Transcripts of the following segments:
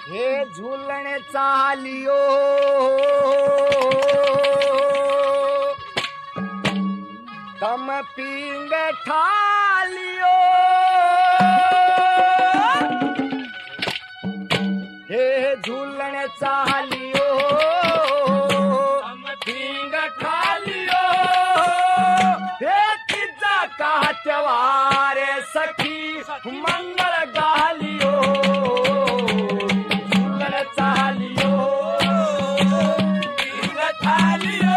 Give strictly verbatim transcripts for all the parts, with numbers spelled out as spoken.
हे झूलण चालियो तम पींग ठालियो हे झूलण चालियो तम पींग ठालियो हे तीजा का त्योहार सखी मंगल गालियो झूलण चालियो पींग ठालियो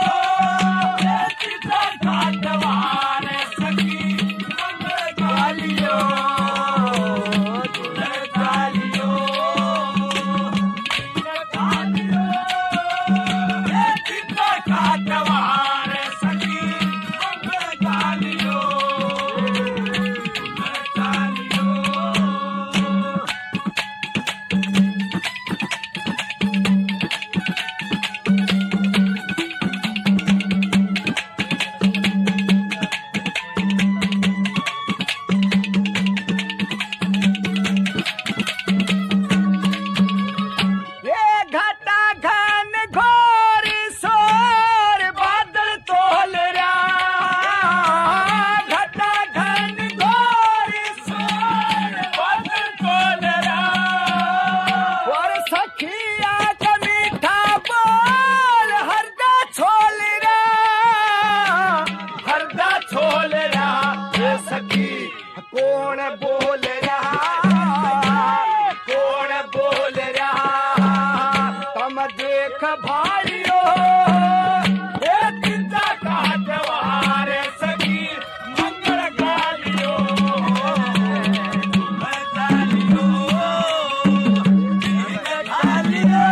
कौन बोल रहा कौन बोल रहा तम देख भाइयो हे तीजा का त्योहार सखी मंगल गालियो गालियो गालियो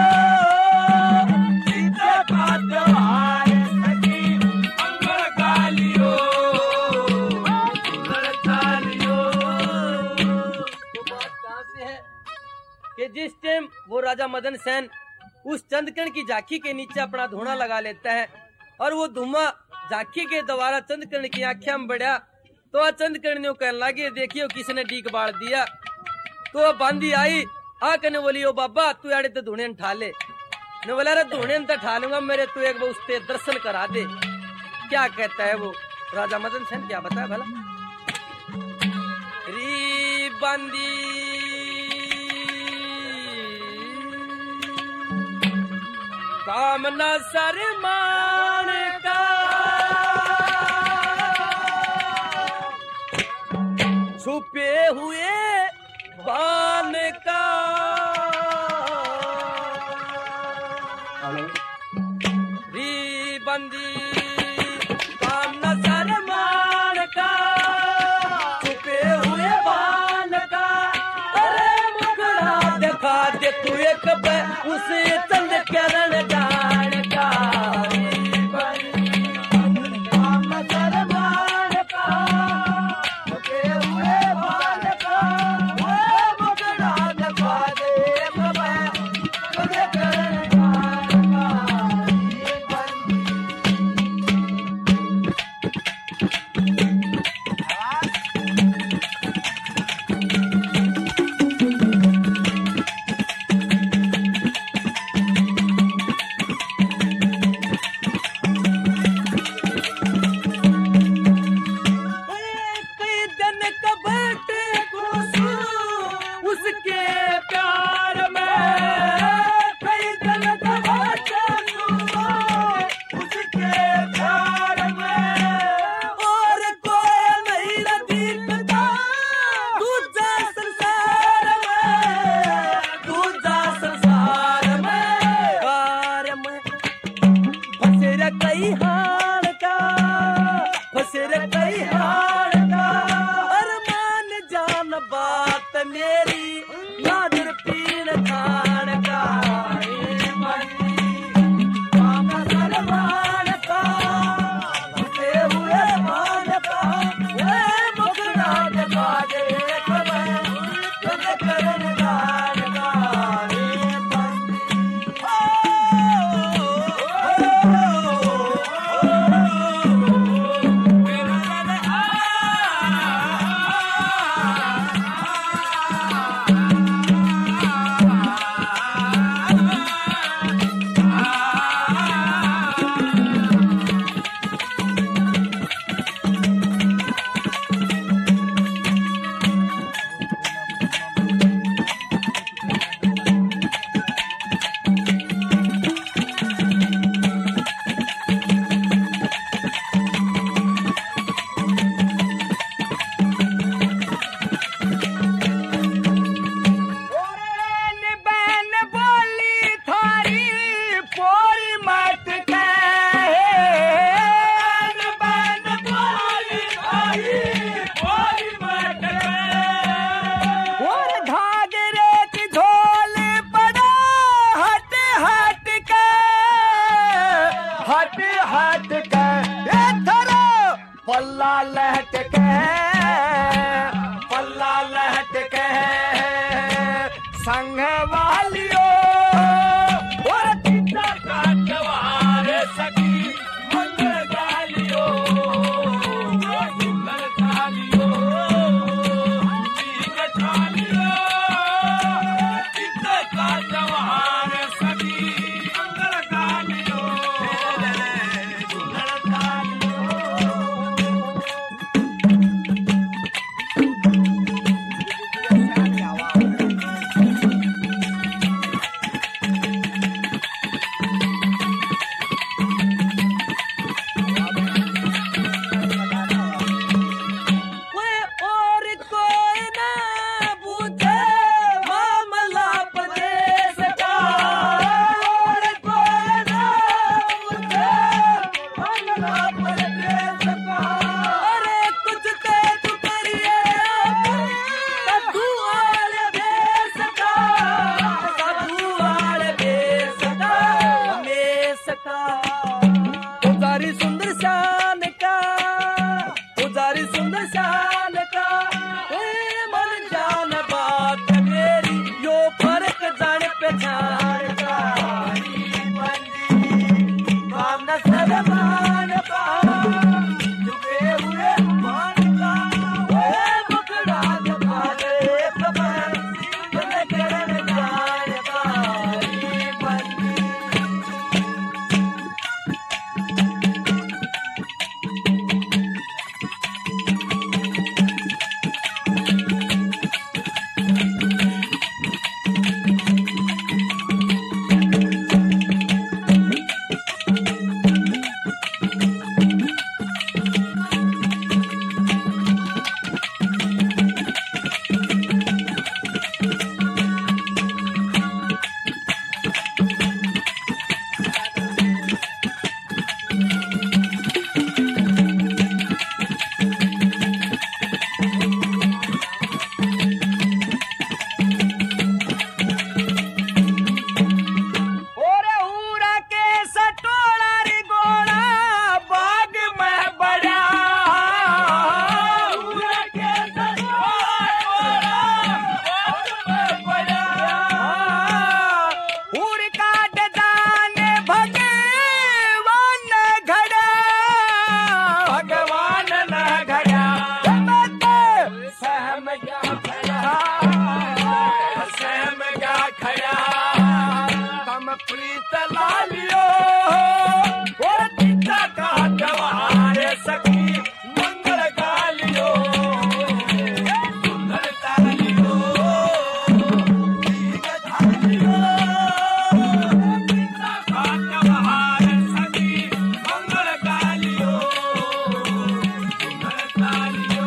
तीजा का त्योहार सखी मंगल गालियो कि जिस टाइम वो राजा मदन सेन उस चंद्रकर्ण की झांकी के नीचे अपना धुआं लगा लेता है और वो धुआं झांकी के द्वारा चंद्रकर्ण की आंखें में बढ़ा तो चंद्रकर्ण ने कहने लगे देखियो किसने डीक बाढ़ दिया। तो बांदी आई आकर बोली ओ बाबा तू आड़े तो धुने ठा ले ने बोला रे धुने तो ठा लूंगा मेरे तू एक बार उससे दर्शन करा दे। क्या कहता है वो राजा मदन सेन क्या बताया भला री बांदी कामना सरमान का छुपे हुए बान का री बंदी कामना सरमान का छुपे हुए बान का अरे मुखड़ा दिखा दे तू एक उसे चंद करण जान का काम सरमान का छुपे हुए बान का वो मुखड़ा दिखा दे तुझे करण जान का अरमान जान बात मेरी नादर पीर संग वालियो और चिता का जवार सखी मंगल गालियो मंगल गालियो ठीक ठालियो चिता का जवार सखी मंगल गालियो मंगल गालियो पुजारी सुंदर शान का पुजारी सुंदर शान का ए मन जान बात मेरी यो फर्क जान पहचान का काम न सरमान का झुके हुए मान का ए मुकड़ा दबा दे खबर तुम करन जान का बंदी प्रीत लालियो और चिता का जवार सखी मंगल गालियो सुंदर तालियो ठीक ठालियो चिता का जवार सखी मंगल गालियो सुंदर तालियो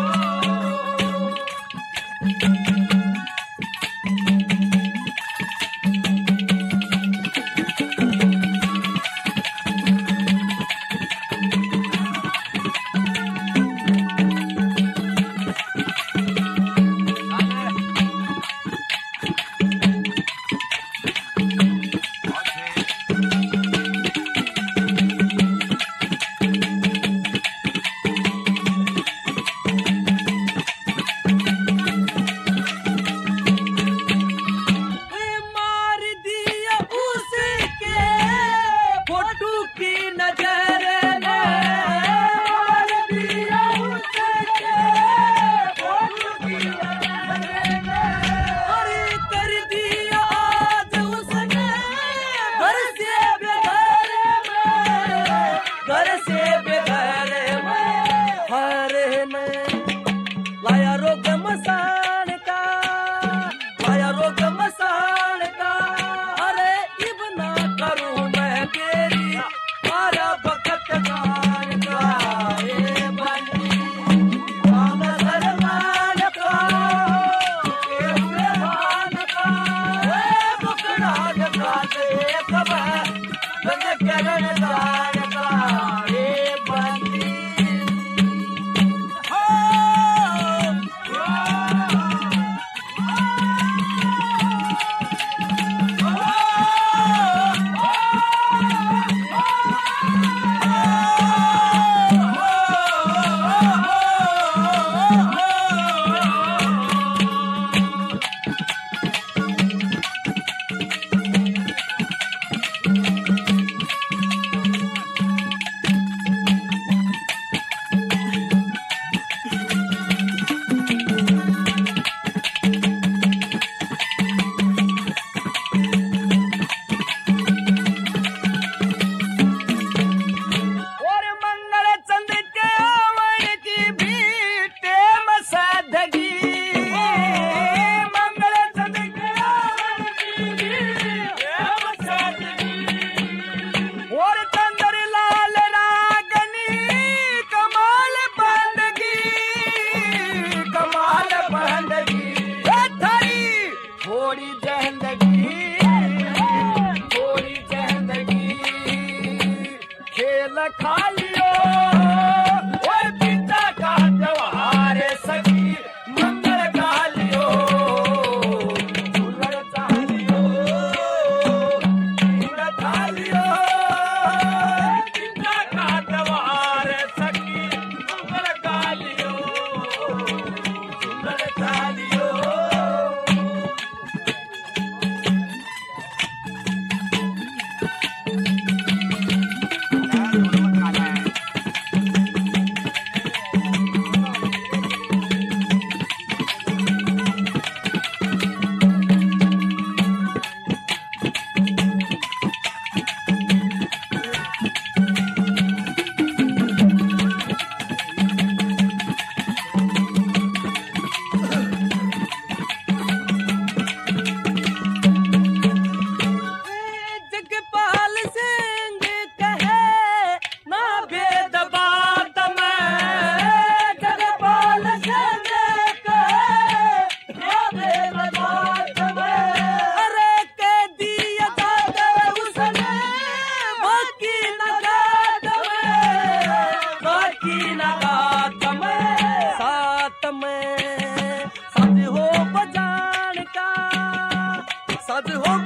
थोड़ी जिंदगी थोड़ी जिंदगी खेल खा लियो ओए पिता का जवार सखी मंगल गा लियो झूलर चा लियो झूलर खा लियो पिता का द्वार सखी मंगल गा लियो झूलर खा लियो जगपाल सिंह कहे ना भेद बात में जगपाल सिंह कहे ना भेद बात में अरे कह दिया जाकर उसने बाकी नगात में बाकी नगात में साथ में सज हो बजान का सज हो